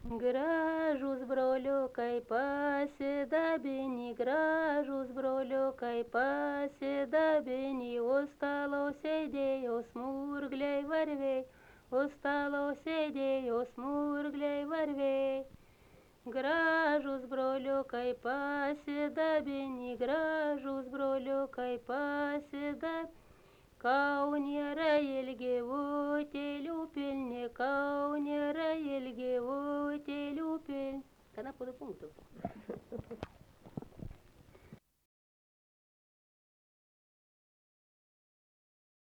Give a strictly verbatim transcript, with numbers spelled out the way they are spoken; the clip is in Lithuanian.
Gražūs broliukai pasidabini, gražūs broliukai pasidabini, o stalo sėdėjo smurgliai varviai, o stalo sėdėjo smurgliai varviai. Gražūs broliukai pasidabini, gražūs broliukai pasidabini. Kaunėra ilgi utėlių pilni, kaunėra ilgi utėlių pilni. Gana po du punktų.